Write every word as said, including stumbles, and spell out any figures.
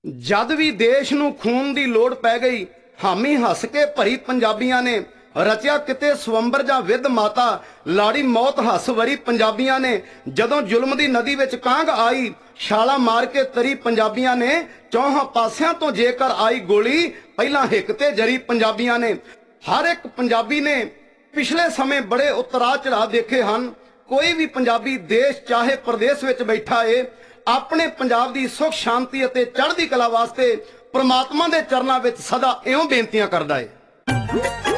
जद भी देश नूं खून दी लोड़ पै गई, हामी हस के भरी पंजाबियां ने रचिया किते स्वंबर जां विद माता, लाड़ी मौत हस वरी पंजाबियां ने। जदों जुल्म दी नदी विच कांग आई, छाला मार के तरी पंजाबियां ने। चौहां पासियां तो जेकर आई गोली, पहला हिक ते जरी पंजाबियां ने। हर एक पंजाबी ने पिछले समय बड़े उतरा चढ़ा देखे हन। कोई भी पंजाबी देश चाहे प्रदेश विच बैठा है, अपने पंजाब दी सुख शांति अते चढ़दी कला वास्ते परमात्मा दे चरनां विच सदा इउं बेनतियां करदा है।